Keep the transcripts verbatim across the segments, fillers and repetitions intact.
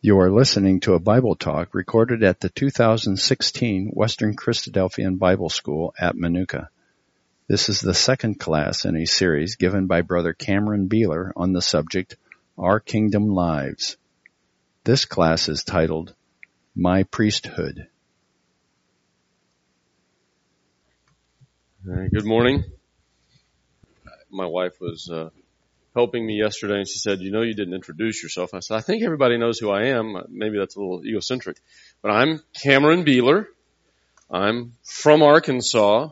You are listening to a Bible talk recorded at the two thousand sixteen Western Christadelphian Bible School at Manuka. This is the second class in a series given by Brother Cameron Beeler on the subject, Our Kingdom Lives. This class is titled, My Priesthood. All right, good morning. My wife was uh, helping me yesterday, and she said, you know, you didn't introduce yourself. I said, I think everybody knows who I am. Maybe that's a little egocentric. But I'm Cameron Beeler. I'm from Arkansas.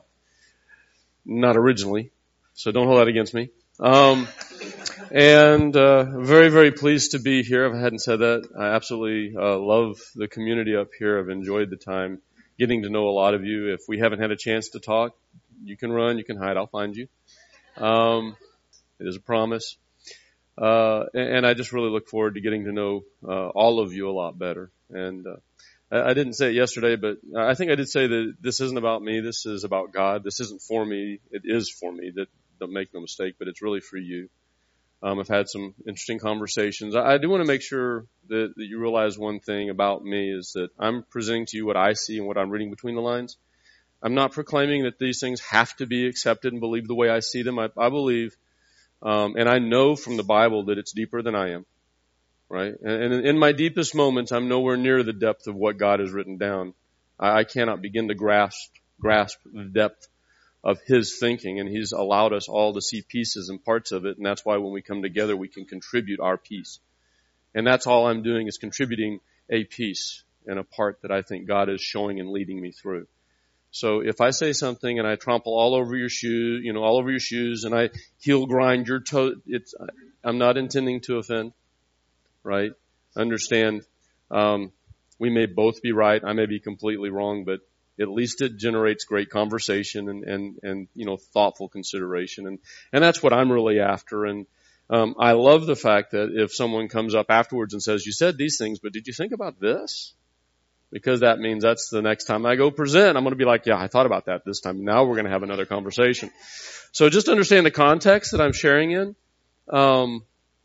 Not originally, so don't hold that against me. Um, and uh, very, very pleased to be here. If I hadn't said that, I absolutely uh, love the community up here. I've enjoyed the time getting to know a lot of you. If we haven't had a chance to talk, you can run, you can hide, I'll find you. Um, it is a promise. Uh, and, and I just really look forward to getting to know uh, all of you a lot better. And uh, I, I didn't say it yesterday, but I think I did say that this isn't about me. This is about God. This isn't for me. It is for me. That, don't make no mistake, but it's really for you. Um, I've had some interesting conversations. I, I do want to make sure that, that you realize one thing about me is that I'm presenting to you what I see and what I'm reading between the lines. I'm not proclaiming that these things have to be accepted and believed the way I see them. I, I believe, um, and I know from the Bible that it's deeper than I am, right? And, and in my deepest moments, I'm nowhere near the depth of what God has written down. I, I cannot begin to grasp grasp the depth of His thinking, and He's allowed us all to see pieces and parts of it, and that's why when we come together, we can contribute our piece. And that's all I'm doing is contributing a piece and a part that I think God is showing and leading me through. So if I say something and I trample all over your shoe, you know, all over your shoes, and I heel grind your toe, it's, I'm not intending to offend, right? Understand, um, we may both be right. I may be completely wrong, but at least it generates great conversation and, and, and, you know, thoughtful consideration. And, and that's what I'm really after. And, um, I love the fact that if someone comes up afterwards and says, you said these things, but did you think about this? Because that means that's the next time I go present, I'm going to be like, yeah, I thought about that this time. Now we're going to have another conversation. So just understand the context that I'm sharing in. Um,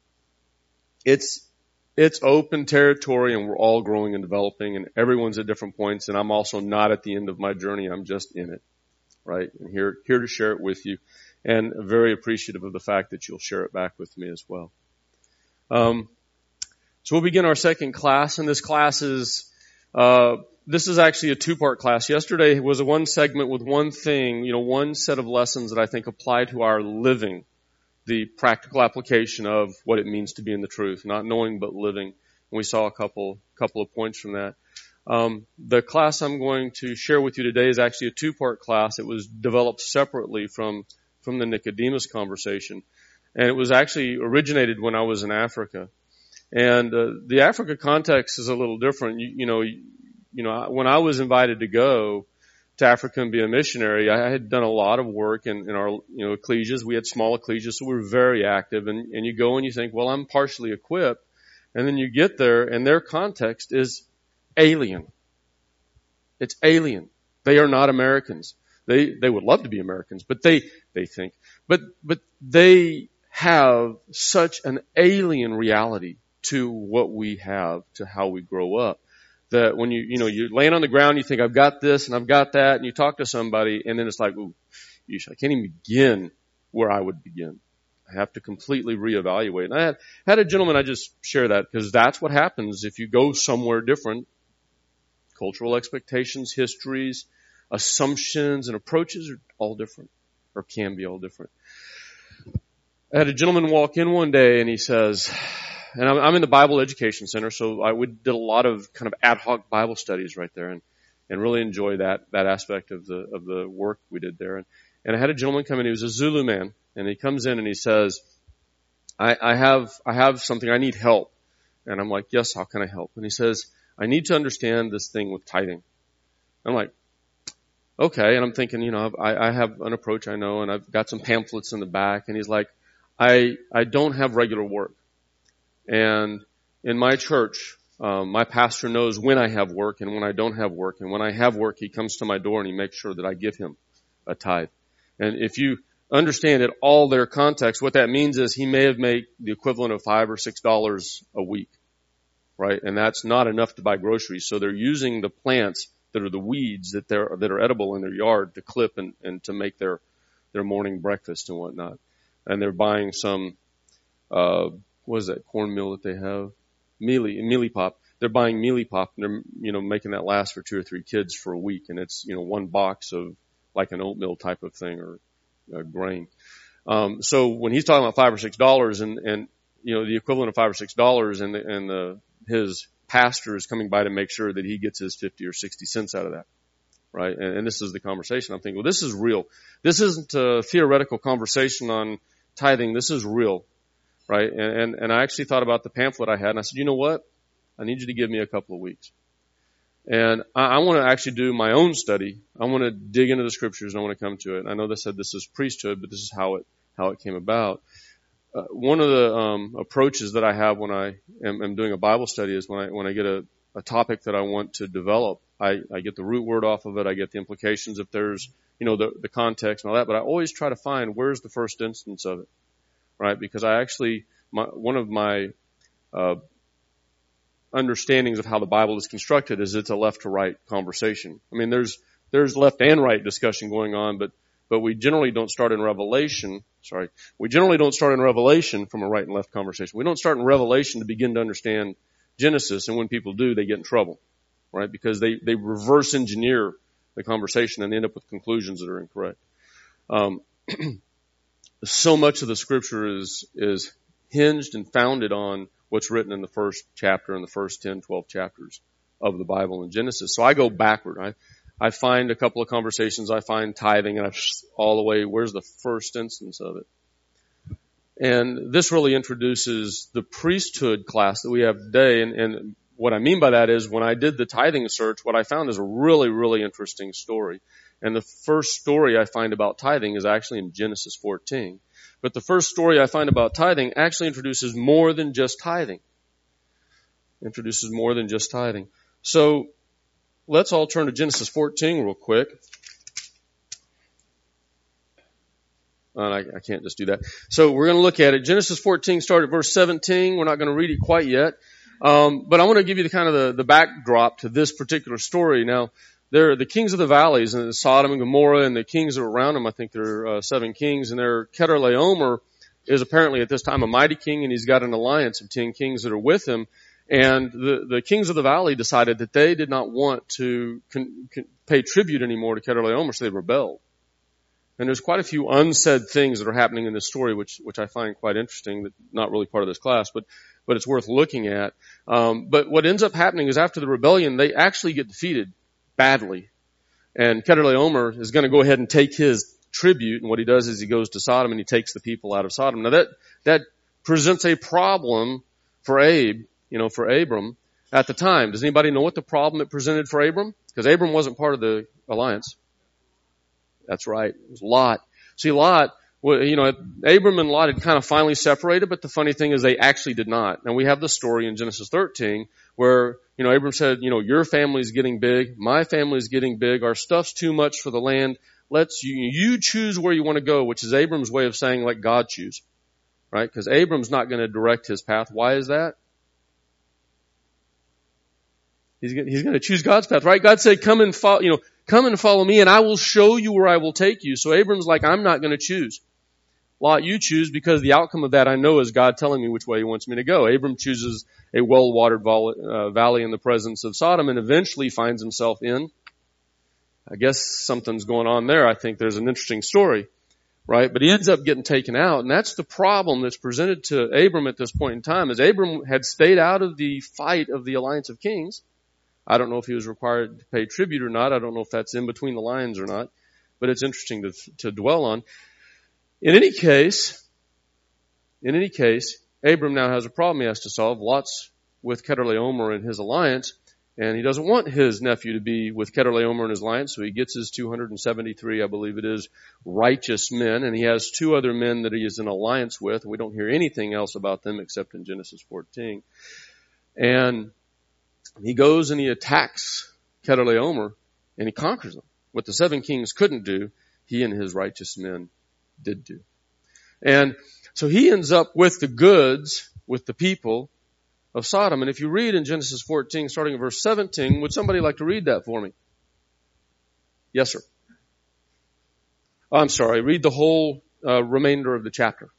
it's, it's open territory, and we're all growing and developing, and everyone's at different points. And I'm also not at the end of my journey. I'm just in it, right? And here, here to share it with you, and very appreciative of the fact that you'll share it back with me as well. Um, so we'll begin our second class, and this class is, Uh, this is actually a two-part class. Yesterday was a one segment with one thing, you know, one set of lessons that I think apply to our living, the practical application of what it means to be in the truth, not knowing but living. And we saw a couple, couple of points from that. Um, the class I'm going to share with you today is actually a two-part class. It was developed separately from, from the Nicodemus conversation. And it was actually originated when I was in Africa. And uh, the Africa context is a little different. You, you know, you, you know, when I was invited to go to Africa and be a missionary, I had done a lot of work in, in our, you know, ecclesias. We had small ecclesias, so we were very active. And, and you go and you think, well, I'm partially equipped. And then you get there, and their context is alien. It's alien. They are not Americans. They they would love to be Americans, but they they think, but but they have such an alien reality to what we have, to how we grow up, that when you, you know, you're laying on the ground, you think, I've got this and I've got that, and you talk to somebody, and then it's like, ooh, yeesh, I can't even begin where I would begin. I have to completely reevaluate. And I had, had a gentleman, I just share that because that's what happens if you go somewhere different. Cultural expectations, histories, assumptions, and approaches are all different, or can be all different. I had a gentleman walk in one day, and he says, and I'm, I'm in the Bible Education Center, so I we did a lot of kind of ad hoc Bible studies right there, and, and really enjoy that that aspect of the of the work we did there. And, and I had a gentleman come in. He was a Zulu man, and he comes in and he says, I, I have I have something. I need help. And I'm like, yes, how can I help? And he says, I need to understand this thing with tithing. I'm like, okay. And I'm thinking, you know, I, I have an approach I know, and I've got some pamphlets in the back. And he's like, I I don't have regular work. And in my church, um, my pastor knows when I have work and when I don't have work. And when I have work, he comes to my door and he makes sure that I give him a tithe. And if you understand it, all their context, what that means is he may have made the equivalent of five or six dollars a week. right? And that's not enough to buy groceries. So they're using the plants that are the weeds that they're, that are edible in their yard to clip and, and to make their, their morning breakfast and whatnot. And they're buying some, uh, what is that cornmeal that they have? Mealy, mealy pop. They're buying mealy pop and they're, you know, making that last for two or three kids for a week. And it's, you know, one box of like an oatmeal type of thing or a grain. Um, so when he's talking about five or six dollars and, and, you know, the equivalent of five or six dollars and the, and the, his pastor is coming by to make sure that he gets his fifty or sixty cents out of that. Right. And, and this is the conversation. I'm thinking, well, this is real. This isn't a theoretical conversation on tithing. This is real. Right. And, and, and I actually thought about the pamphlet I had and I said, you know what? I need you to give me a couple of weeks. And I, I want to actually do my own study. I want to dig into the scriptures and I want to come to it. And I know they said this is priesthood, but this is how it, how it came about. Uh, one of the, um, approaches that I have when I am, am doing a Bible study is when I, when I get a, a topic that I want to develop, I, I get the root word off of it. I get the implications if there's, you know, the, the context and all that, but I always try to find where's the first instance of it. Right? Because I actually, my, one of my, uh, understandings of how the Bible is constructed is it's a left to right conversation. I mean, there's, there's left and right discussion going on, but, but we generally don't start in Revelation. Sorry. We generally don't start in Revelation from a right and left conversation. We don't start in Revelation to begin to understand Genesis. And when people do, they get in trouble, right? Because they, they reverse engineer the conversation and end up with conclusions that are incorrect. Um, So much of the scripture is, is hinged and founded on what's written in the first chapter and the first ten, twelve chapters of the Bible in Genesis. So I go backward. I, I find a couple of conversations. I find tithing and I all the way, where's the first instance of it? And this really introduces the priesthood class that we have today. And, and what I mean by that is when I did the tithing search, what I found is a really, really interesting story. And the first story I find about tithing is actually in Genesis fourteen. But the first story I find about tithing actually introduces more than just tithing. Introduces more than just tithing. So let's all turn to Genesis fourteen real quick. Uh, I, I can't just do that. So we're going to look at it. Genesis fourteen, start at verse seventeen. We're not going to read it quite yet. Um, but I want to give you the kind of the, the backdrop to this particular story. Now, they're the kings of the valleys, and Sodom and Gomorrah, and the kings that are around them. I think there are uh, seven kings, and their Kedorlaomer is apparently at this time a mighty king, and he's got an alliance of ten kings that are with him. And the, the kings of the valley decided that they did not want to con, con, pay tribute anymore to Kedorlaomer, so they rebelled. And there's quite a few unsaid things that are happening in this story, which which I find quite interesting. That not really part of this class, but but it's worth looking at. Um, but what ends up happening is after the rebellion, they actually get defeated badly. And Kedorlaomer is going to go ahead and take his tribute, and what he does is he goes to Sodom and he takes the people out of Sodom. Now that, that presents a problem for Abe, you know, for Abram at the time. Does anybody know what the problem it presented for Abram? Because Abram wasn't part of the alliance. That's right. It was Lot. See, Lot, well, you know, Abram and Lot had kind of finally separated, but the funny thing is they actually did not. And we have the story in Genesis thirteen where, you know, Abram said, you know, your family's getting big, my family's getting big, our stuff's too much for the land. Let's, you, you choose where you want to go, which is Abram's way of saying let God choose, right? Because Abram's not going to direct his path. Why is that? He's going, he's going to choose God's path, right? God said, come and follow, you know, come and follow me and I will show you where I will take you. So Abram's like, I'm not going to choose. Lot, you choose, because the outcome of that I know is God telling me which way he wants me to go. Abram chooses a well-watered uh, valley in the presence of Sodom and eventually finds himself in, I guess something's going on there. I think there's an interesting story, right? But he ends up getting taken out, and that's the problem that's presented to Abram at this point in time, is Abram had stayed out of the fight of the Alliance of Kings. I don't know if he was required to pay tribute or not. I don't know if that's in between the lines or not, but it's interesting to, to dwell on. In any case, in any case, Abram now has a problem he has to solve. Lot's with Kedorlaomer in his alliance, and he doesn't want his nephew to be with Kedorlaomer in his alliance, so he gets his two hundred seventy-three, I believe it is, righteous men, and he has two other men that he is in alliance with, and we don't hear anything else about them except in Genesis fourteen. And he goes and he attacks Kedorlaomer, and he conquers them. What the seven kings couldn't do, he and his righteous men did do. And so he ends up with the goods, with the people of Sodom. And if you read in Genesis fourteen, starting at verse seventeen, would somebody like to read that for me? Yes, sir. Oh, I'm sorry. Read the whole uh, remainder of the chapter.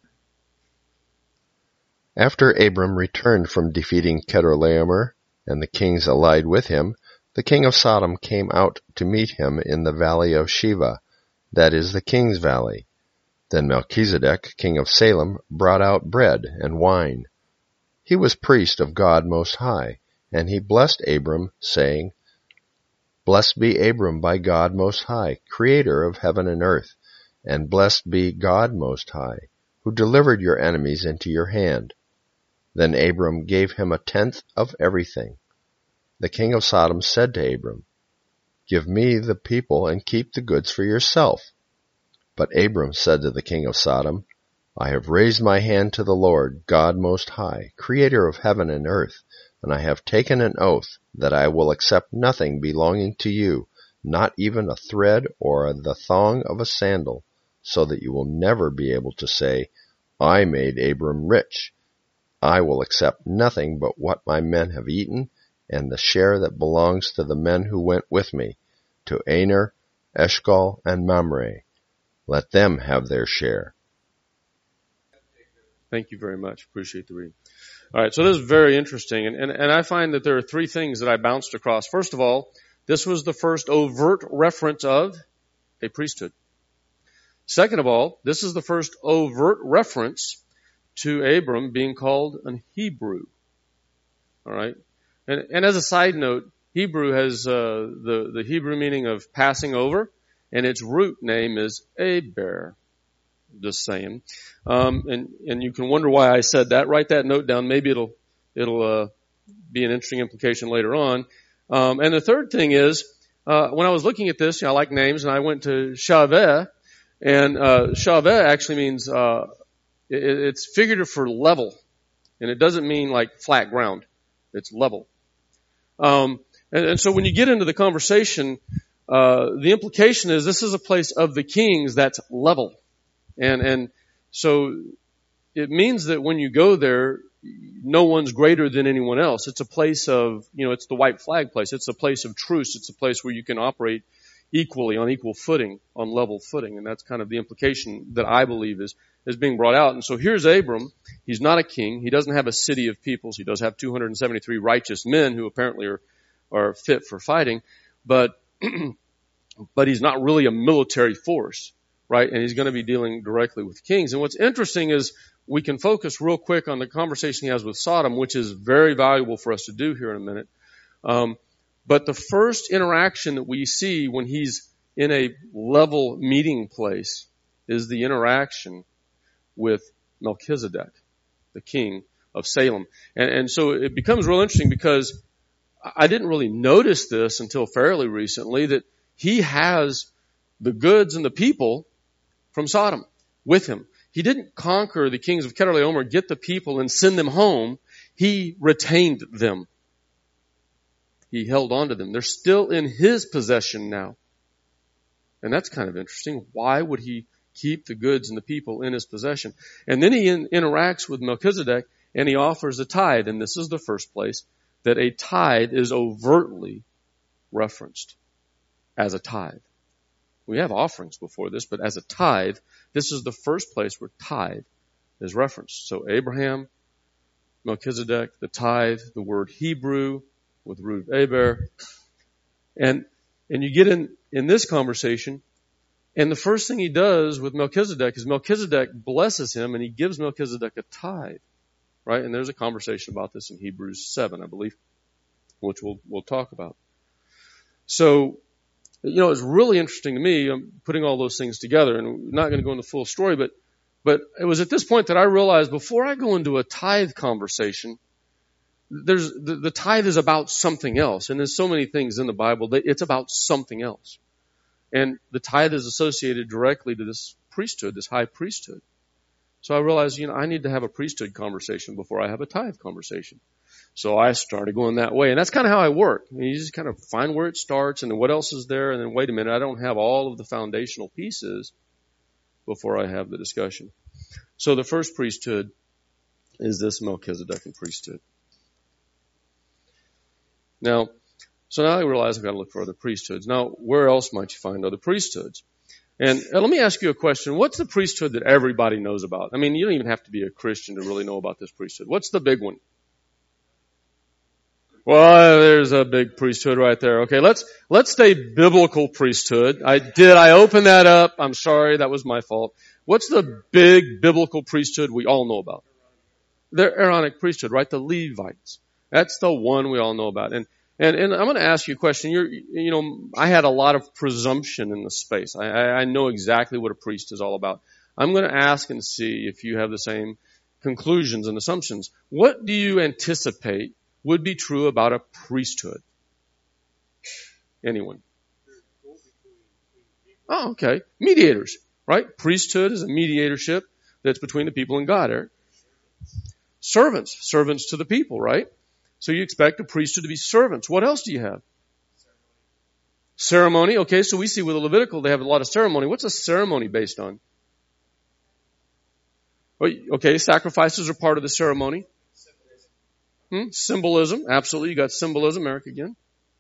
After Abram returned from defeating Chedorlaomer and the kings allied with him, the king of Sodom came out to meet him in the valley of Shiva, that is the king's valley. Then Melchizedek, king of Salem, brought out bread and wine. He was priest of God Most High, and he blessed Abram, saying, Blessed be Abram by God Most High, creator of heaven and earth, and blessed be God Most High, who delivered your enemies into your hand. Then Abram gave him a tenth of everything. The king of Sodom said to Abram, Give me the people and keep the goods for yourself. But Abram said to the king of Sodom, I have raised my hand to the Lord, God Most High, creator of heaven and earth, and I have taken an oath that I will accept nothing belonging to you, not even a thread or the thong of a sandal, so that you will never be able to say, I made Abram rich. I will accept nothing but what my men have eaten, and the share that belongs to the men who went with me, to Aner, Eshcol, and Mamre. Let them have their share. Thank you very much. Appreciate the reading. All right, so this is very interesting, and, and, and I find that there are three things that I bounced across. First of all, this was the first overt reference of a priesthood. Second of all, this is the first overt reference to Abram being called an Hebrew. All right, and, and as a side note, Hebrew has uh, the the Hebrew meaning of passing over, and its root name is Aber. Just saying, um, and and you can wonder why I said that. Write that note down. Maybe it'll it'll uh, be an interesting implication later on. Um, and the third thing is, uh, when I was looking at this, you know, I like names, and I went to Shaveh, and uh, Shaveh actually means uh, it, it's figurative for level, and it doesn't mean like flat ground. It's level. Um, and, and so when you get into the conversation, uh, the implication is this is a place of the kings that's level. And, and so it means that when you go there, no one's greater than anyone else. It's a place of, you know, it's the white flag place. It's a place of truce. It's a place where you can operate equally on equal footing, on level footing. And that's kind of the implication that I believe is, is being brought out. And so here's Abram. He's not a king. He doesn't have a city of peoples. He does have two hundred seventy-three righteous men who apparently are, are fit for fighting, but, but he's not really a military force. Right, and he's going to be dealing directly with kings. And what's interesting is we can focus real quick on the conversation he has with Sodom, which is very valuable for us to do here in a minute. Um, but the first interaction that we see when he's in a level meeting place is the interaction with Melchizedek, the king of Salem. And, and so it becomes real interesting because I didn't really notice this until fairly recently, that he has the goods and the people from Sodom with him. He didn't conquer the kings of Chedorlaomer, get the people and send them home. He retained them. He held on to them. They're still in his possession now. And that's kind of interesting. Why would he keep the goods and the people in his possession? And then he in, interacts with Melchizedek and he offers a tithe. And this is the first place that a tithe is overtly referenced as a tithe. We have offerings before this, but as a tithe, this is the first place where tithe is referenced. So Abraham, Melchizedek, the tithe, the word Hebrew with root of Aber. And, and you get in, in this conversation, and the first thing he does with Melchizedek is Melchizedek blesses him and he gives Melchizedek a tithe. Right? And there's a conversation about this in Hebrews seven, I believe, which we'll, we'll talk about. So, you know, it's really interesting to me. I'm putting all those things together, and I'm not going to go into the full story, but, but it was at this point that I realized before I go into a tithe conversation, there's, the, the tithe is about something else. And there's so many things in the Bible that it's about something else. And the tithe is associated directly to this priesthood, this high priesthood. So I realized, you know, I need to have a priesthood conversation before I have a tithe conversation. So I started going that way. And that's kind of how I work. I mean, you just kind of find where it starts and then what else is there. And then wait a minute, I don't have all of the foundational pieces before I have the discussion. So the first priesthood is this Melchizedekan priesthood. Now, so now I realize I've got to look for other priesthoods. Now, where else might you find other priesthoods? And uh, let me ask you a question. What's the priesthood that everybody knows about? I mean, you don't even have to be a Christian to really know about this priesthood. What's the big one? Well, there's a big priesthood right there. Okay, let's let's say biblical priesthood. I did I open that up? I'm sorry, that was my fault. What's the big biblical priesthood we all know about? The Aaronic priesthood, right? The Levites. That's the one we all know about. And and and I'm going to ask you a question. You're you know I had a lot of presumption in the space. I, I I know exactly what a priest is all about. I'm going to ask and see if you have the same conclusions and assumptions. What do you anticipate would be true about a priesthood? Anyone? Oh, okay. Mediators, right? Priesthood is a mediatorship that's between the people and God. Right? Servants, servants to the people, right? So you expect a priesthood to be servants. What else do you have? Ceremony. Okay, so we see with the Levitical they have a lot of ceremony. What's a ceremony based on? Okay, sacrifices are part of the ceremony. Hmm? Symbolism, absolutely. You got symbolism, Eric, again.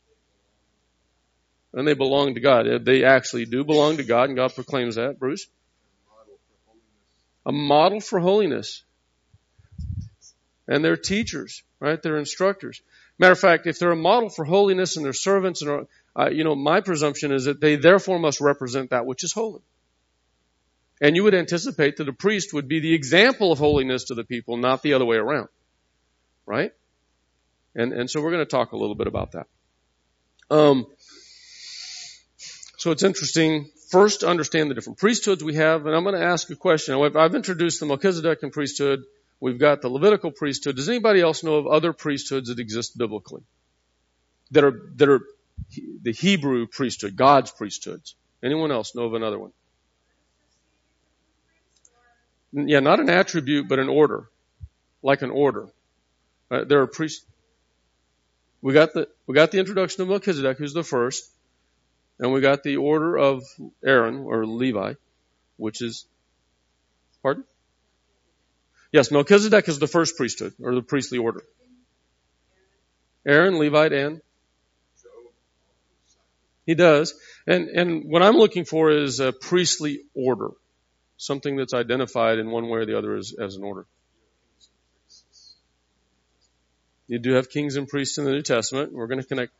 And they belong to God. They actually do belong to God, and God proclaims that. Bruce? A model for holiness. And they're teachers, right? They're instructors. Matter of fact, if they're a model for holiness and they're servants, and are, uh, you know, my presumption is that they therefore must represent that which is holy. And you would anticipate that a priest would be the example of holiness to the people, not the other way around. Right? And and so we're going to talk a little bit about that. Um, so it's interesting, first, to understand the different priesthoods we have. And I'm going to ask a question. I've, I've introduced the Melchizedekan priesthood. We've got the Levitical priesthood. Does anybody else know of other priesthoods that exist biblically? That are, that are the Hebrew priesthood, God's priesthoods. Anyone else know of another one? Yeah, not an attribute, but an order. Like an order. Uh, there are priests. We got the we got the introduction of Melchizedek, who's the first, and we got the order of Aaron or Levi, which is, pardon? Yes, Melchizedek is the first priesthood or the priestly order. Aaron, Levite, and he does, and and what I'm looking for is a priestly order, something that's identified in one way or the other as, as an order. You do have kings and priests in the New Testament. We're going to connect.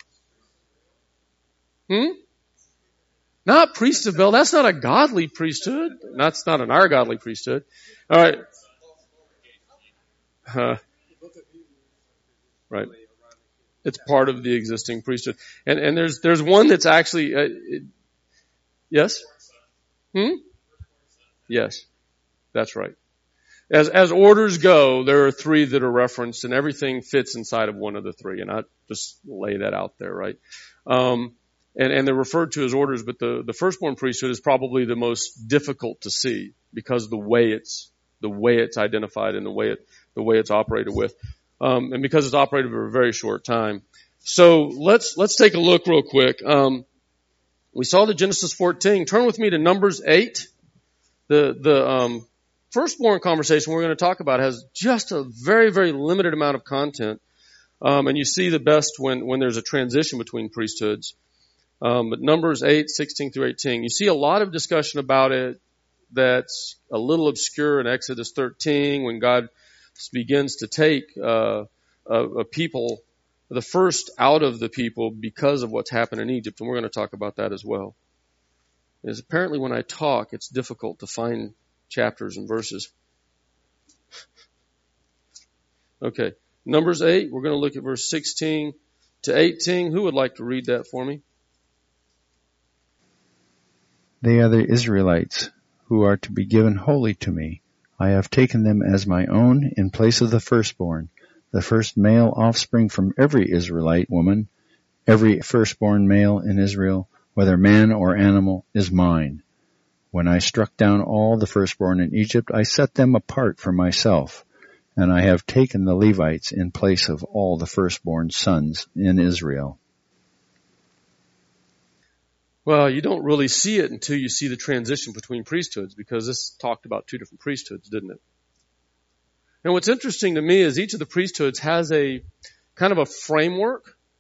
Hmm? Not priest of Baal. That's not a godly priesthood. That's not an our godly priesthood. All right. Uh, right. It's part of the existing priesthood. And and there's there's one that's actually uh, it, yes? Hmm? Yes. That's right. As as orders go, there are three that are referenced, and everything fits inside of one of the three. And I just lay that out there, right? Um, and, and they're referred to as orders, but the, the firstborn priesthood is probably the most difficult to see because of the way it's the way it's identified and the way it the way it's operated with, um, and because it's operated for a very short time. So let's let's take a look real quick. Um, we saw the Genesis fourteen. Turn with me to Numbers eight. The the um, firstborn conversation we're going to talk about has just a very, very limited amount of content. Um, and you see the best when, when there's a transition between priesthoods. Um, but Numbers eight, sixteen through eighteen, you see a lot of discussion about it that's a little obscure in Exodus thirteen when God begins to take uh, a, a people, the first out of the people because of what's happened in Egypt. And we're going to talk about that as well. Is apparently when I talk, it's difficult to find chapters and verses. Okay, Numbers eight, we're going to look at verse sixteen to eighteen. Who would like to read that for me? They are the Israelites who are to be given wholly to me. I have taken them as my own in place of the firstborn, the first male offspring from every Israelite woman, every firstborn male in Israel, whether man or animal, is mine. When I struck down all the firstborn in Egypt, I set them apart for myself, and I have taken the Levites in place of all the firstborn sons in Israel. Well, you don't really see it until you see the transition between priesthoods, because this talked about two different priesthoods, didn't it? And what's interesting to me is each of the priesthoods has a kind of a framework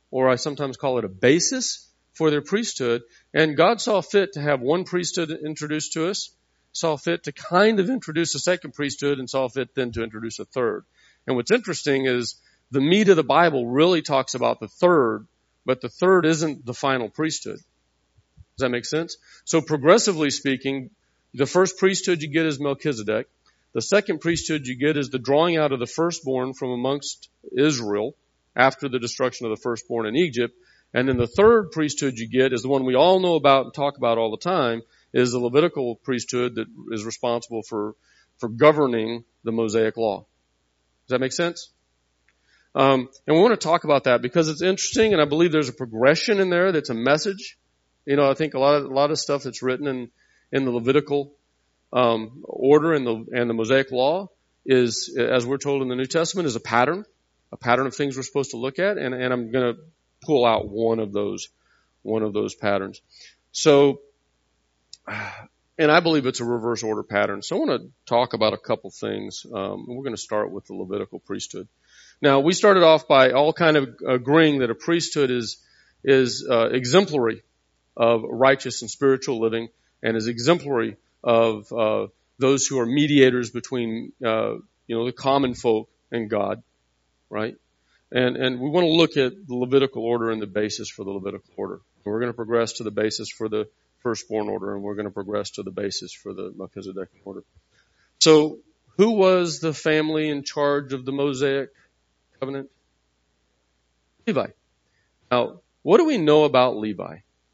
or I sometimes call it a basis for their priesthood. And God saw fit to have one priesthood introduced to us, saw fit to kind of introduce a second priesthood, and saw fit then to introduce a third. And what's interesting is the meat of the Bible really talks about the third, but the third isn't the final priesthood. Does that make sense? So progressively speaking, the first priesthood you get is Melchizedek. The second priesthood you get is the drawing out of the firstborn from amongst Israel after the destruction of the firstborn in Egypt. And then the third priesthood you get is the one we all know about and talk about all the time, is the Levitical priesthood that is responsible for, for governing the Mosaic law. Does that make sense? Um, and we want to talk about that because it's interesting, and I believe there's a progression in there that's a message. You know, I think a lot of, a lot of stuff that's written in, in the Levitical um, order and the, and the Mosaic law is, as we're told in the New Testament, is a pattern, a pattern of things we're supposed to look at. And, and I'm going to pull out one of those, one of those patterns. So, and I believe it's a reverse order pattern. So I want to talk about a couple things. Um, we're going to start with the Levitical priesthood. Now, we started off by all kind of agreeing that a priesthood is, is, uh, exemplary of righteous and spiritual living, and is exemplary of, uh, those who are mediators between, uh, you know, the common folk and God, right? And, and we want to look at the Levitical order and the basis for the Levitical order. We're going to progress to the basis for the firstborn order, and we're going to progress to the basis for the Melchizedek order. So, who was the family in charge of the Mosaic covenant? Levi. Now, what do we know about Levi?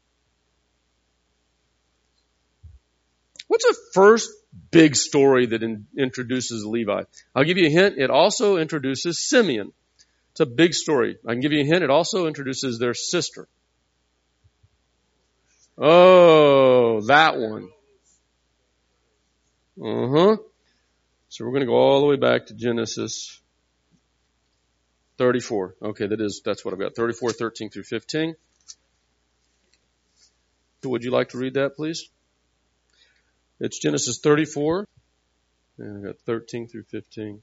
What's the first big story that in, introduces Levi? I'll give you a hint. It also introduces Simeon. It's a big story. I can give you a hint. It also introduces their sister. Oh, that one. Uh-huh. So we're going to go all the way back to Genesis thirty-four. Okay, that is, that's what I've got. thirty-four, thirteen through fifteen. So would you like to read that, please? It's Genesis thirty-four, and I've got thirteen through fifteen.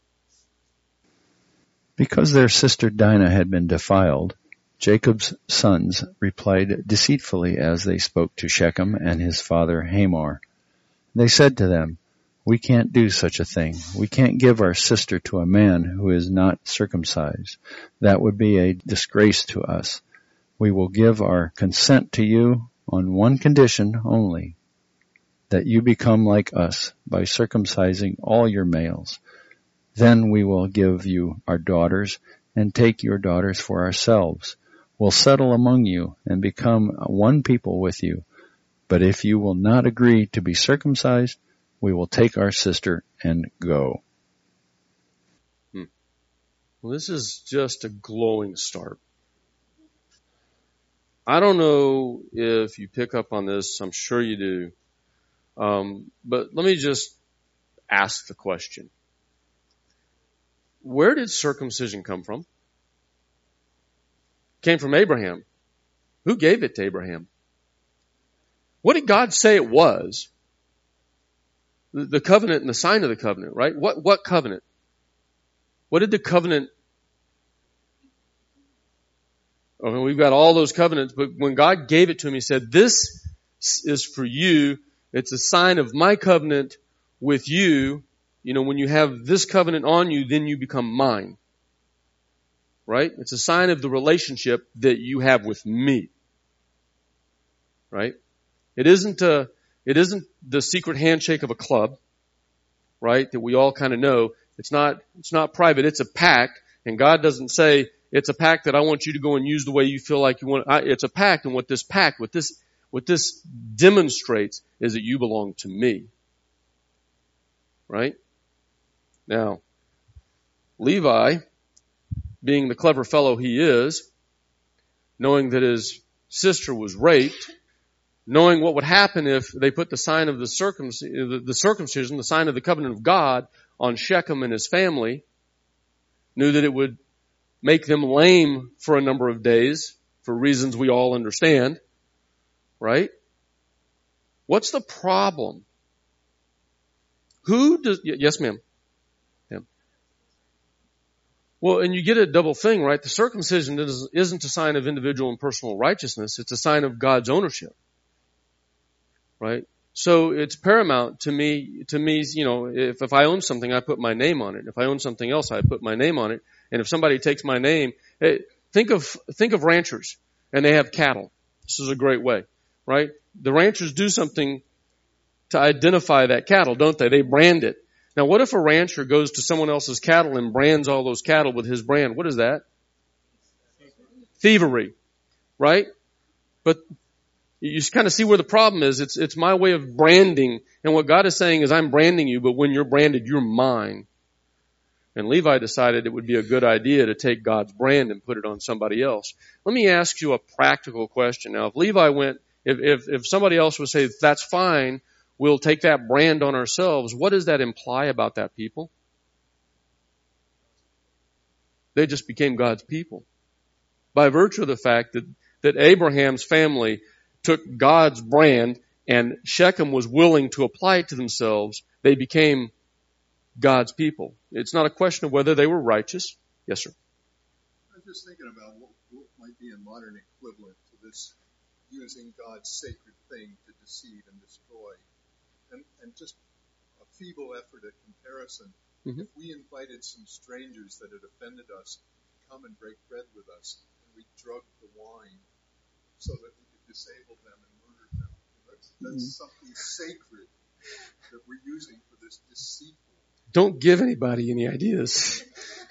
Because their sister Dinah had been defiled, Jacob's sons replied deceitfully as they spoke to Shechem and his father Hamor. They said to them, "We can't do such a thing. We can't give our sister to a man who is not circumcised. That would be a disgrace to us. We will give our consent to you on one condition only, that you become like us by circumcising all your males. Then we will give you our daughters and take your daughters for ourselves. We'll settle among you and become one people with you. But if you will not agree to be circumcised, we will take our sister and go." Hmm. Well, this is just a glowing start. I don't know if you pick up on this. I'm sure you do. Um, but let me just ask the question. Where did circumcision come from? It came from Abraham. Who gave it to Abraham? What did God say it was? The, the covenant and the sign of the covenant, right? What, what covenant? What did the covenant? Okay, we've got all those covenants, but when God gave it to him, he said, "This is for you. It's a sign of my covenant with you. You know, when you have this covenant on you, then you become mine." Right? It's a sign of the relationship that you have with me. Right? It isn't a, it isn't the secret handshake of a club, right? That we all kind of know. It's not, it's not private. It's a pact. And God doesn't say, it's a pact that I want you to go and use the way you feel like you want. I, it's a pact. And what this pact, what this, what this demonstrates is that you belong to me. Right? Now, Levi, being the clever fellow he is, knowing that his sister was raped, knowing what would happen if they put the sign of the, circumc- the circumcision, the sign of the covenant of God, on Shechem and his family, knew that it would make them lame for a number of days, for reasons we all understand, right? What's the problem? Who does, yes ma'am. Yeah. Well, and you get a double thing, right? The circumcision is, isn't a sign of individual and personal righteousness. It's a sign of God's ownership, right? So it's paramount to me, to me, you know, if, if I own something, I put my name on it. If I own something else, I put my name on it. And if somebody takes my name, hey, think of, think of ranchers, and they have cattle. This is a great way, right? The ranchers do something to identify that cattle, don't they? They brand it. Now, what if a rancher goes to someone else's cattle and brands all those cattle with his brand? What is that? Thievery, right? But you kind of see where the problem is. It's, it's my way of branding. And what God is saying is, I'm branding you, but when you're branded, you're mine. And Levi decided it would be a good idea to take God's brand and put it on somebody else. Let me ask you a practical question. Now, if Levi went, if, if, if somebody else would say, that's fine, we'll take that brand on ourselves, what does that imply about that people? They just became God's people. By virtue of the fact that, that Abraham's family took God's brand and Shechem was willing to apply it to themselves, they became God's people. It's not a question of whether they were righteous. Yes, sir. I was just thinking about what, what might be a modern equivalent to this using God's sacred thing to deceive and destroy. And, and just a feeble effort at comparison, mm-hmm. If we invited some strangers that had offended us to come and break bread with us, and we drugged the wine so that we could disable them and murder them, that's, that's mm-hmm. something sacred that we're using for this deceitful. Don't give anybody any ideas.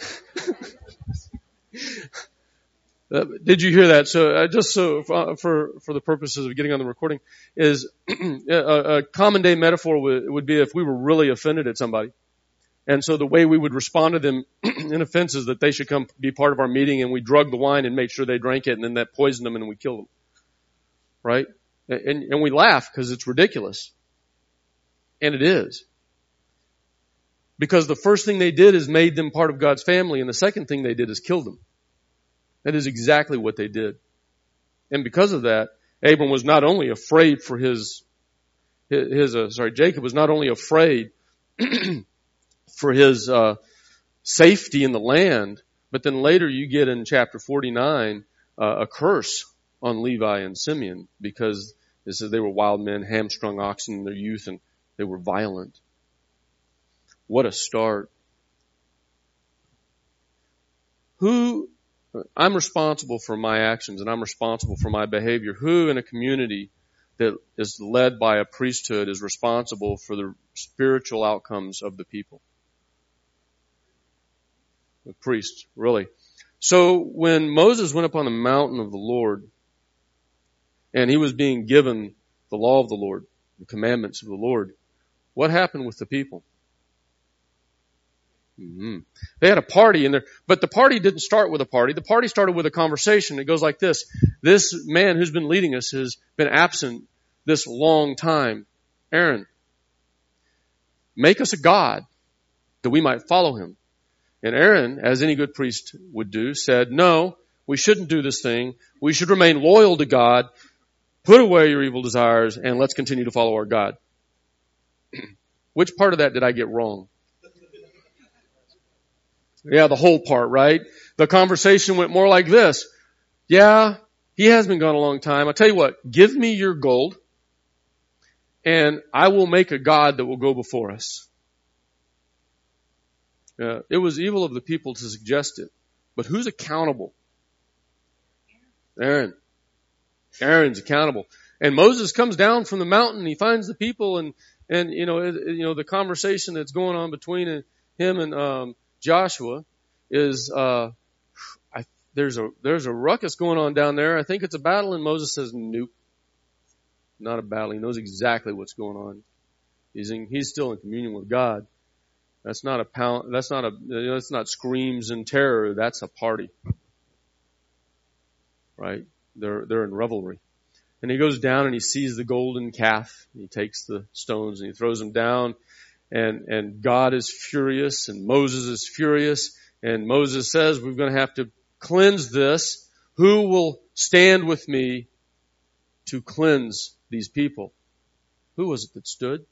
Uh, did you hear that? So uh, just so uh, for for the purposes of getting on the recording, is a, a common day metaphor would, would be if we were really offended at somebody. And so the way we would respond to them in offense is that they should come be part of our meeting, and we drug the wine and made sure they drank it, and then that poisoned them and we killed them. Right? And, and we laugh because it's ridiculous. And it is. Because the first thing they did is made them part of God's family, and the second thing they did is kill them. That is exactly what they did. And because of that, Abram was not only afraid for his, his, his uh, sorry, Jacob was not only afraid for his uh, safety in the land, but then later you get in chapter forty-nine uh, a curse on Levi and Simeon because it says they were wild men, hamstrung oxen in their youth, and they were violent. What a start. Who... I'm responsible for my actions and I'm responsible for my behavior. Who in a community that is led by a priesthood is responsible for the spiritual outcomes of the people? The priest, really. So when Moses went up on the mountain of the Lord and he was being given the law of the Lord, the commandments of the Lord, what happened with the people? Mm-hmm. They had a party in there, but the party didn't start with a party. The party started with a conversation. It goes like this. This man who's been leading us has been absent this long time. Aaron, make us a god that we might follow him. And Aaron, as any good priest would do, said, no, we shouldn't do this thing. We should remain loyal to God. Put away your evil desires and let's continue to follow our God. Which part of that did I get wrong? Yeah, the whole part, right? The conversation went more like this. Yeah, he has been gone a long time. I'll tell you what, give me your gold and I will make a god that will go before us. Uh, it was evil of the people to suggest it. But who's accountable? Aaron. Aaron's accountable. And Moses comes down from the mountain. He finds the people and, and, you know, it, you know, the conversation that's going on between him and, um, Joshua is, uh, I, there's a, there's a ruckus going on down there. I think it's a battle. And Moses says, nope, not a battle. He knows exactly what's going on. He's in, he's still in communion with God. That's not a pound, that's not a, you know, that's not screams and terror. That's a party. Right? They're, they're in revelry. And he goes down and he sees the golden calf. He takes the stones and he throws them down. And, and God is furious and Moses is furious. And Moses says, we're going to have to cleanse this. Who will stand with me to cleanse these people? Who was it that stood?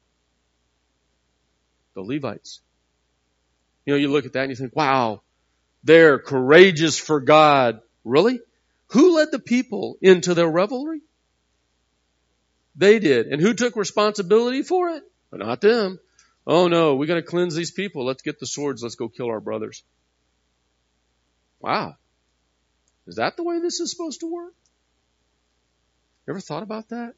The Levites. You know, you look at that and you think, wow, They're courageous for God. Really? Who led the people into their revelry? They did. And who took responsibility for it? But not them. Oh no, we got to cleanse these people. Let's get the swords. Let's go kill our brothers. Wow. Is that the way this is supposed to work? Ever thought about that?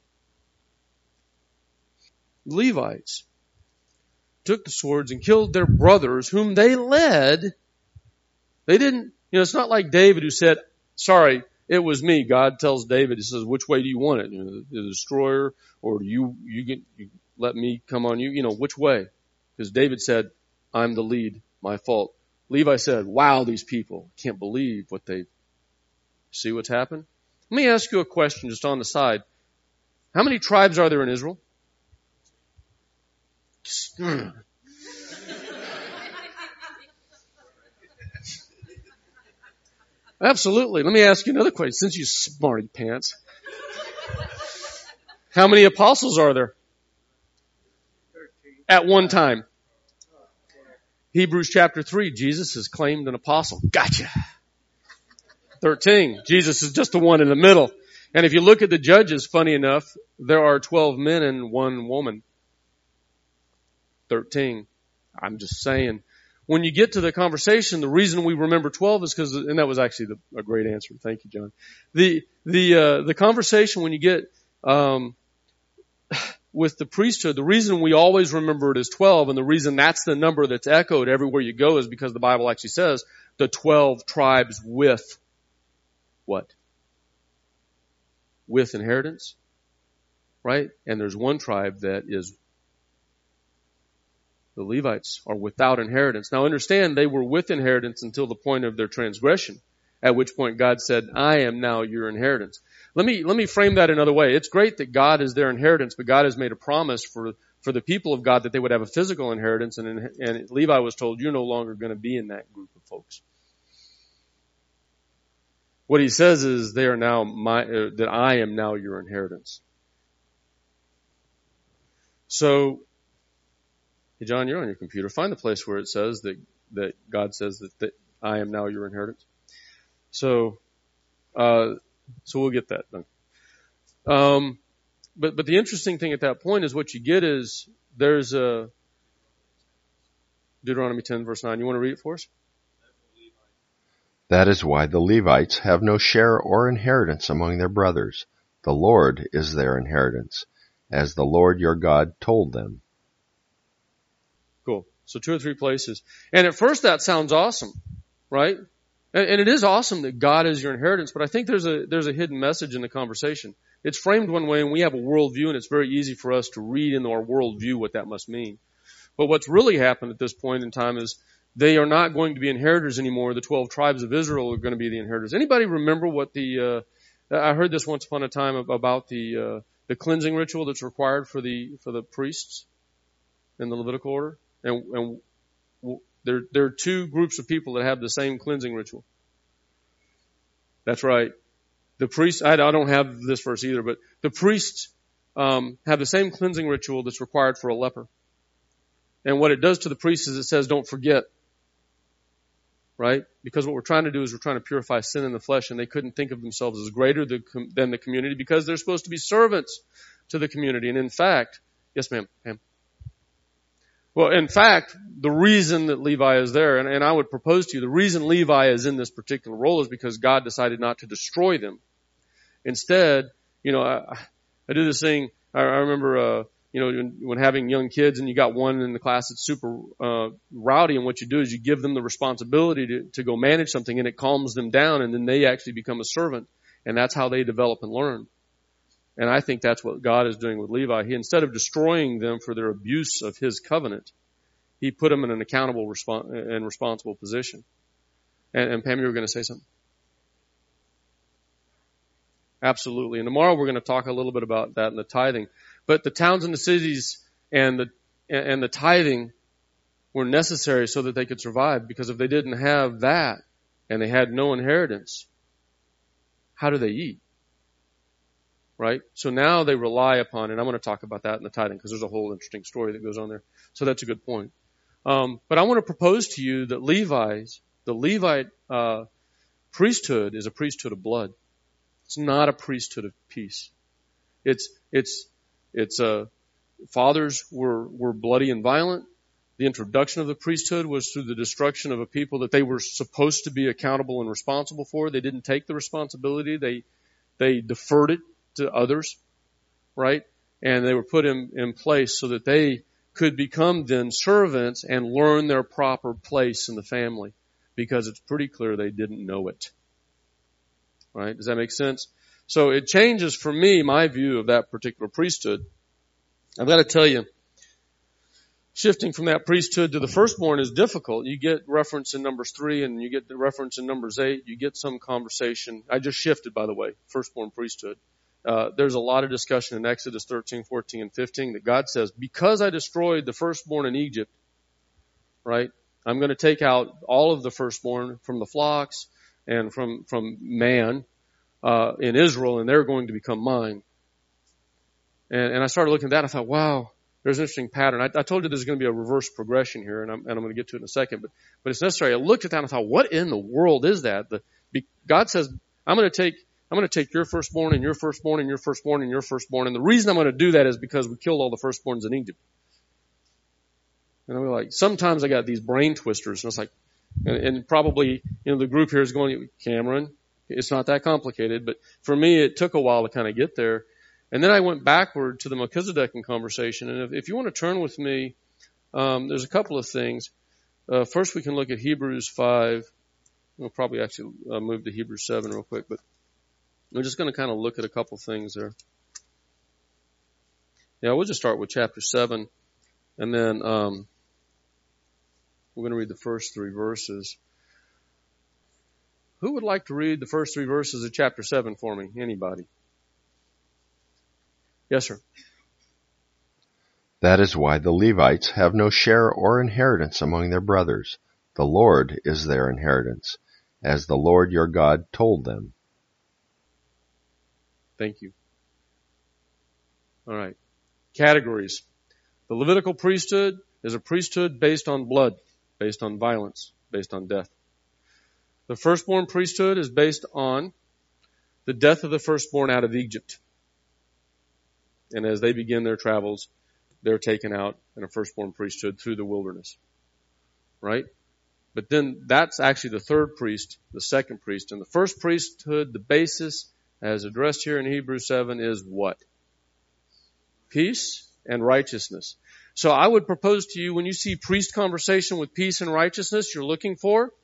Levites took the swords and killed their brothers whom they led. They didn't, you know, it's not like David who said, sorry, it was me. God tells David, he says, which way do you want it? You know, the, the destroyer, or do you, you get, you let me come on you? You know, which way? Because David said, I'm the lead, my fault. Levi said, wow, these people, can't believe what they, see what's happened? Let me ask you a question just on the side. How many tribes are there in Israel? Absolutely. Let me ask you another question, since you smarty pants. How many apostles are there? At one time. Hebrews chapter three, Jesus is claimed an apostle. Gotcha. thirteen. Jesus is just the one in the middle. And if you look at the judges, funny enough, there are twelve men and one woman. thirteen. I'm just saying. When you get to the conversation, the reason we remember twelve is because, and that was actually the, a great answer. Thank you, John. The, the, uh, the conversation when you get, um, with the priesthood, the reason we always remember it as twelve, and the reason that's the number that's echoed everywhere you go, is because the Bible actually says the twelve tribes with what? With inheritance. Right? And there's one tribe that is, the Levites are without inheritance. Now understand, they were with inheritance until the point of their transgression, at which point God said, I am now your inheritance. Let me, let me frame that another way. It's great that God is their inheritance, but God has made a promise for, for the people of God that they would have a physical inheritance, and, and Levi was told, you're no longer going to be in that group of folks. What he says is, they are now my, uh, that I am now your inheritance. So, hey John, you're on your computer. Find the place where it says that, that God says that, that I am now your inheritance. So, uh, so we'll get that done. Um, but, but the interesting thing at that point is what you get is there's a Deuteronomy ten verse nine. You want to read it for us? That is why the Levites have no share or inheritance among their brothers. The Lord is their inheritance, as the Lord your God told them. Cool. So two or three places. And at first that sounds awesome, right? And, and it is awesome that God is your inheritance, but I think there's a, there's a hidden message in the conversation. It's framed one way and we have a worldview, and it's very easy for us to read into our worldview what that must mean. But what's really happened at this point in time is they are not going to be inheritors anymore. The twelve tribes of Israel are going to be the inheritors. Anybody remember what the, uh, I heard this once upon a time about the, uh, the cleansing ritual that's required for the, for the priests in the Levitical order? And, and there, there are two groups of people that have the same cleansing ritual. That's right. The priests, I, I don't have this verse either, but the priests um, have the same cleansing ritual that's required for a leper. And what it does to the priest is it says, don't forget. Right? Because what we're trying to do is we're trying to purify sin in the flesh, and they couldn't think of themselves as greater than the community because they're supposed to be servants to the community. And in fact, yes ma'am, ma'am. Well, in fact, the reason that Levi is there, and, and I would propose to you, the reason Levi is in this particular role is because God decided not to destroy them. Instead, you know, I, I do this thing, I, I remember, uh, you know, when, when having young kids and you got one in the class that's super, uh, rowdy, and what you do is you give them the responsibility to, to go manage something, and it calms them down, and then they actually become a servant, and that's how they develop and learn. And I think that's what God is doing with Levi. He, instead of destroying them for their abuse of his covenant, he put them in an accountable respons- and responsible position. And, and Pam, you were going to say something? Absolutely. And tomorrow we're going to talk a little bit about that in the tithing. But the towns and the cities and the, and the tithing were necessary so that they could survive, because if they didn't have that and they had no inheritance, how do they eat? Right? So now they rely upon, and I'm going to talk about that in the tithing because there's a whole interesting story that goes on there. So that's a good point. Um, but I want to propose to you that Levi's The Levite uh, priesthood is a priesthood of blood. It's not a priesthood of peace. It's it's it's uh, fathers were were bloody and violent. The introduction of the priesthood was through the destruction of a people that they were supposed to be accountable and responsible for. They didn't take the responsibility. They they deferred it to others, right? And they were put in, in place so that they could become then servants and learn their proper place in the family, because it's pretty clear they didn't know it. Right? Does that make sense? So it changes for me my view of that particular priesthood. I've got to tell you, shifting from that priesthood to the firstborn is difficult. You get reference in Numbers three and you get the reference in Numbers eight. You get some conversation. I just shifted, by the way, firstborn priesthood. Uh, there's a lot of discussion in Exodus thirteen, fourteen, and fifteen that God says, because I destroyed the firstborn in Egypt, right, I'm going to take out all of the firstborn from the flocks and from, from man uh, in Israel, and they're going to become mine. And, and I started looking at that, and I thought, wow, there's an interesting pattern. I, I told you there's going to be a reverse progression here, and I'm, and I'm going to get to it in a second, but, but it's necessary. I looked at that and I thought, what in the world is that? The, God says, I'm going to take I'm going to take your firstborn and your firstborn and your firstborn and your firstborn. And the reason I'm going to do that is because we killed all the firstborns in Egypt. And I'm like, sometimes I got these brain twisters, and it's like, and, and probably, you know, the group here is going, Cameron, it's not that complicated. But for me, it took a while to kind of get there. And then I went backward to the Melchizedek conversation. And if, if you want to turn with me, um, there's a couple of things. Uh, first, we can look at Hebrews five. We'll probably actually uh, move to Hebrews seven real quick, but we're just going to kind of look at a couple things there. Yeah, we'll just start with chapter seven, and then um, we're going to read the first three verses. Who would like to read the first three verses of chapter seven for me? Anybody? Yes, sir. That is why the Levites have no share or inheritance among their brothers. The Lord is their inheritance, as the Lord your God told them. Thank you. All right. Categories. The Levitical priesthood is a priesthood based on blood, based on violence, based on death. The firstborn priesthood is based on the death of the firstborn out of Egypt. And as they begin their travels, they're taken out in a firstborn priesthood through the wilderness. Right? But then that's actually the third priest, the second priest. And the first priesthood, the basis, as addressed here in Hebrews seven, is what? Peace and righteousness. So I would propose to you, when you see priest conversation with peace and righteousness, you're looking for?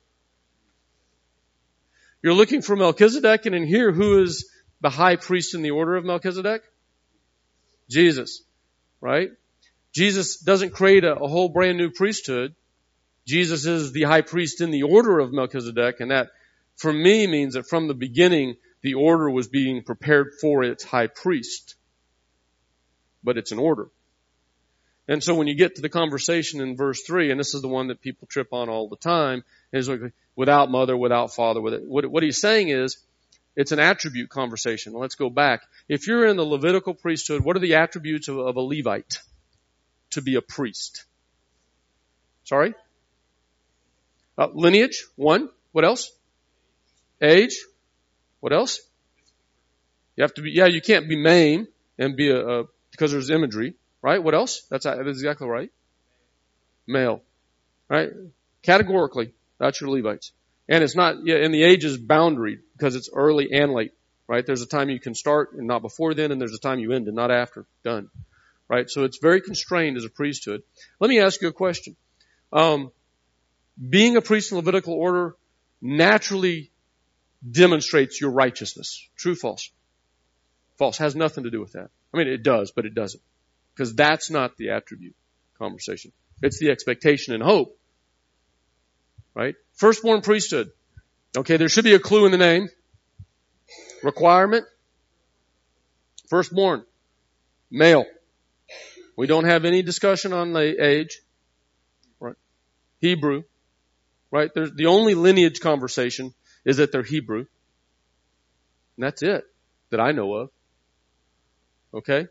You're looking for Melchizedek, and in here, who is the high priest in the order of Melchizedek? Jesus, right? Jesus doesn't create a, a whole brand new priesthood. Jesus is the high priest in the order of Melchizedek, and that, for me, means that from the beginning, the order was being prepared for its high priest. But it's an order. And so when you get to the conversation in verse three, and this is the one that people trip on all the time, is like, without mother, without father. With it. What, what he's saying is, it's an attribute conversation. Let's go back. If you're in the Levitical priesthood, what are the attributes of, of a Levite to be a priest? Sorry? Uh, lineage, one. What else? Age. What else? You have to be, yeah, you can't be maimed and be a, a because there's imagery, right? What else? That's, that's exactly right. Male, right? Categorically, that's your Levites. And it's not, yeah, and the age is boundaried because it's early and late, right? There's a time you can start and not before then, and there's a time you end and not after. Done. Right? So it's very constrained as a priesthood. Let me ask you a question. Um, being a priest in Levitical order naturally demonstrates your righteousness. True, false? False. Has nothing to do with that. I mean, it does, but it doesn't. Because that's not the attribute conversation. It's the expectation and hope. Right? Firstborn priesthood. Okay, there should be a clue in the name. Requirement. Firstborn. Male. We don't have any discussion on the age. Right? Hebrew. Right? There's the only lineage conversation is that they're Hebrew. And that's it that I know of. Okay?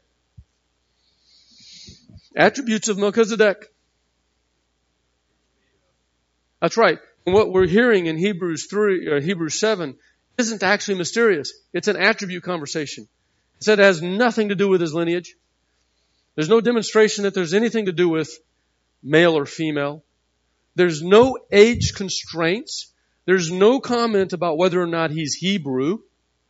Attributes of Melchizedek. That's right. And what we're hearing in Hebrews three or Hebrews seven isn't actually mysterious. It's an attribute conversation. It said it has nothing to do with his lineage. There's no demonstration that there's anything to do with male or female. There's no age constraints. There's no comment about whether or not he's Hebrew.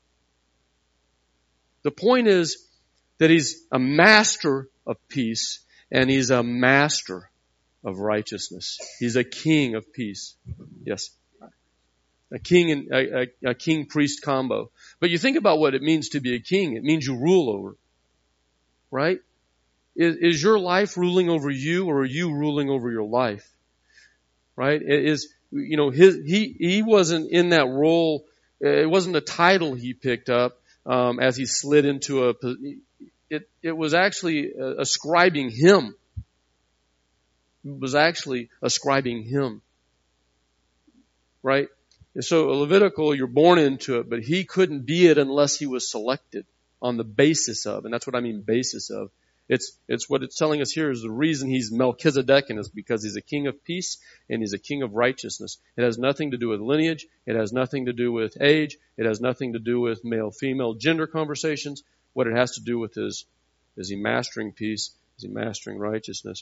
The point is that he's a master of peace and he's a master of righteousness. He's a king of peace. Yes. A king and a, a, a king-priest combo. But you think about what it means to be a king. It means you rule over. Right? Is, is your life ruling over you or are you ruling over your life? Right? It is, you know, his, he, he wasn't in that role. It wasn't a title he picked up, um, as he slid into a, it, it was actually ascribing him. It was actually ascribing him. Right? And so Levitical, you're born into it, but he couldn't be it unless he was selected on the basis of, and that's what I mean basis of. It's, it's what it's telling us here is the reason he's Melchizedekan is because he's a king of peace and he's a king of righteousness. It has nothing to do with lineage. It has nothing to do with age. It has nothing to do with male-female gender conversations. What it has to do with is, is he mastering peace? Is he mastering righteousness?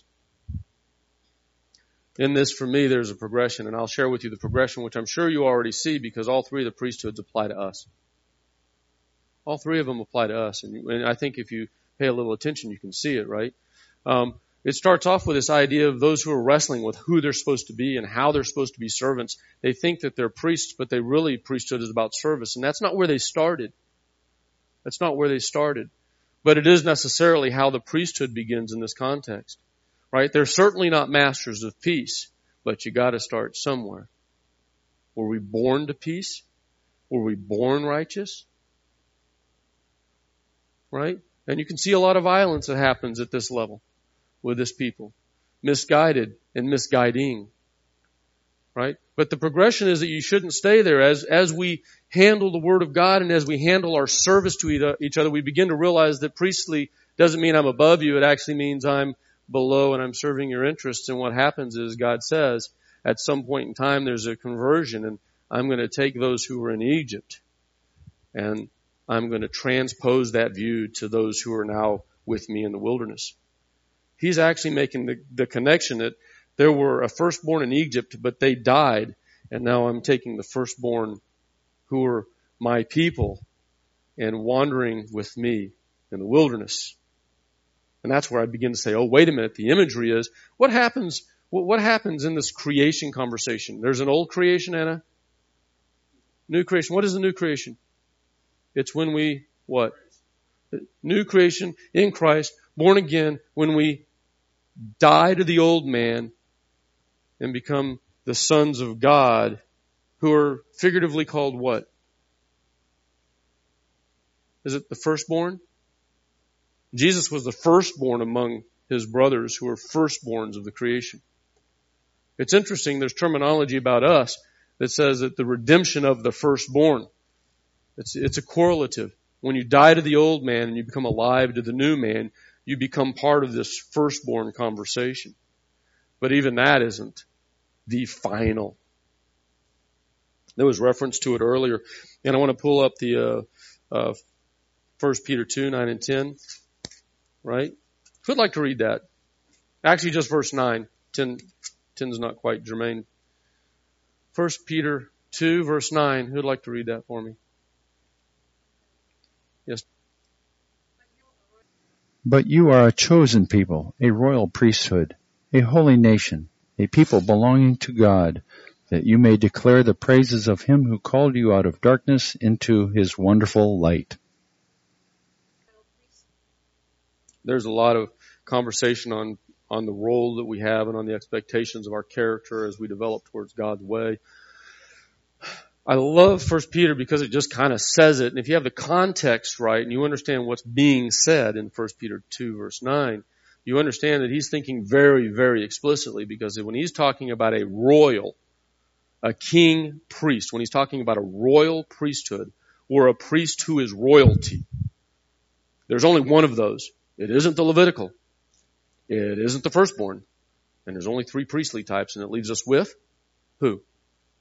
In this, for me, there's a progression, and I'll share with you the progression, which I'm sure you already see because all three of the priesthoods apply to us. All three of them apply to us, and, and I think if you pay a little attention, you can see it, right? Um, it starts off with this idea of those who are wrestling with who they're supposed to be and how they're supposed to be servants. They think that they're priests, but they really, priesthood is about service, and that's not where they started. That's not where they started. But it is necessarily how the priesthood begins in this context. Right? They're certainly not masters of peace, but you gotta start somewhere. Were we born to peace? Were we born righteous? Right? And you can see a lot of violence that happens at this level with this people. Misguided and misguiding. Right? But the progression is that you shouldn't stay there. As, as we handle the Word of God and as we handle our service to each other, we begin to realize that priestly doesn't mean I'm above you. It actually means I'm below and I'm serving your interests. And what happens is God says at some point in time there's a conversion and I'm going to take those who were in Egypt and I'm going to transpose that view to those who are now with me in the wilderness. He's actually making the, the connection that there were a firstborn in Egypt, but they died, and now I'm taking the firstborn who are my people and wandering with me in the wilderness. And that's where I begin to say, oh, wait a minute, the imagery is, what happens, what happens in this creation conversation? There's an old creation, Anna? New creation. What is the new creation? It's when we, what? New creation in Christ, born again, when we die to the old man and become the sons of God, who are figuratively called what? Is it the firstborn? Jesus was the firstborn among his brothers who were firstborns of the creation. It's interesting, there's terminology about us that says that the redemption of the firstborn. It's, it's a correlative. When you die to the old man and you become alive to the new man, you become part of this firstborn conversation. But even that isn't the final. There was reference to it earlier, and I want to pull up the uh, uh, First Peter two, nine and ten. Right? Who'd like to read that? Actually, just verse nine. ten, ten's not quite germane. First Peter two, verse nine. Who'd like to read that for me? Yes. But you are a chosen people, a royal priesthood, a holy nation, a people belonging to God, that you may declare the praises of him who called you out of darkness into his wonderful light. There's a lot of conversation on, on the role that we have and on the expectations of our character as we develop towards God's way. I love First Peter because it just kind of says it. And if you have the context right and you understand what's being said in First Peter two, verse nine, you understand that he's thinking very, very explicitly, because when he's talking about a royal, a king priest, when he's talking about a royal priesthood or a priest who is royalty, there's only one of those. It isn't the Levitical. It isn't the firstborn. And there's only three priestly types, and it leaves us with who?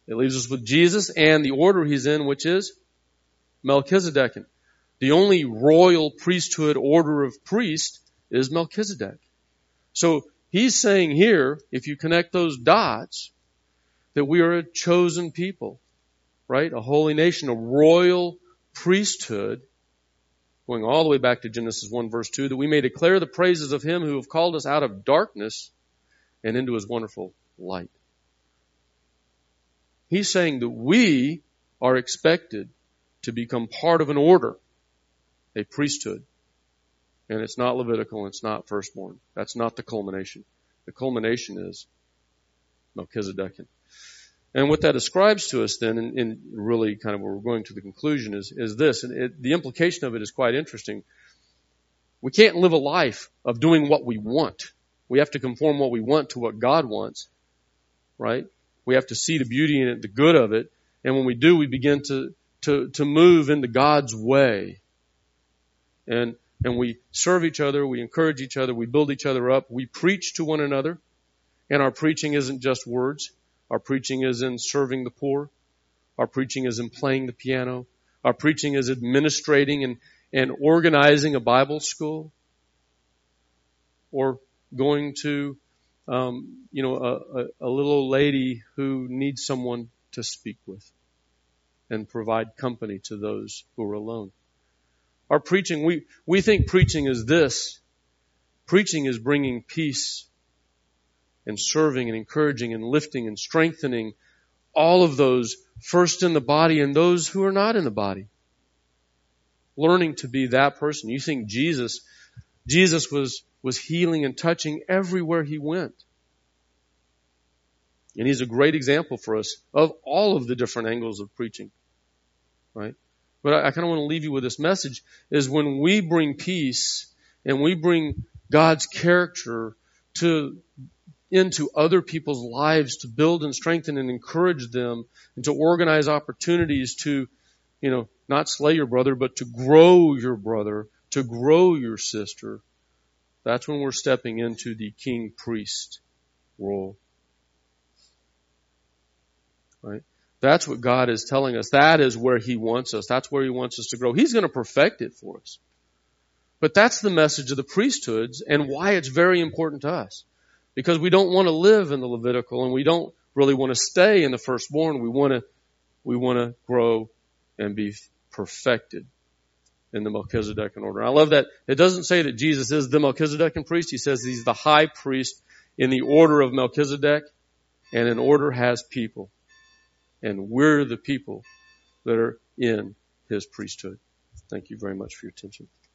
It leaves us with Jesus and the order he's in, which is Melchizedekan. The only royal priesthood order of priest is Melchizedek. So he's saying here, if you connect those dots, that we are a chosen people, right? A holy nation, a royal priesthood, going all the way back to Genesis one verse two, that we may declare the praises of him who have called us out of darkness and into his wonderful light. He's saying that we are expected to become part of an order, a priesthood. And it's not Levitical, and it's not firstborn. That's not the culmination. The culmination is Melchizedekan. And what that ascribes to us then, and, and really kind of where we're going to the conclusion, is, is this. And it, the implication of it is quite interesting. We can't live a life of doing what we want. We have to conform what we want to what God wants, right? We have to see the beauty in it, the good of it. And when we do, we begin to, to, to move into God's way. And, and we serve each other, we encourage each other, we build each other up, we preach to one another. And our preaching isn't just words. Our preaching is in serving the poor. Our preaching is in playing the piano. Our preaching is administrating and, and organizing a Bible school. Or going to, um, you know, a, a, a little old lady who needs someone to speak with and provide company to those who are alone. Our preaching, we, we think preaching is this. Preaching is bringing peace and serving and encouraging and lifting and strengthening all of those first in the body and those who are not in the body. Learning to be that person. You think Jesus, Jesus was, was healing and touching everywhere he went. And he's a great example for us of all of the different angles of preaching. Right? But I, I kind of want to leave you with this message is when we bring peace and we bring God's character to into other people's lives to build and strengthen and encourage them and to organize opportunities to, you know, not slay your brother, but to grow your brother, to grow your sister. That's when we're stepping into the king-priest role. Right? That's what God is telling us. That is where he wants us. That's where he wants us to grow. He's going to perfect it for us. But that's the message of the priesthoods and why it's very important to us. Because we don't want to live in the Levitical and we don't really want to stay in the firstborn. We want to, we want to grow and be perfected in the Melchizedekan order. I love that. It doesn't say that Jesus is the Melchizedekan priest. He says he's the high priest in the order of Melchizedek, and an order has people. And we're the people that are in his priesthood. Thank you very much for your attention.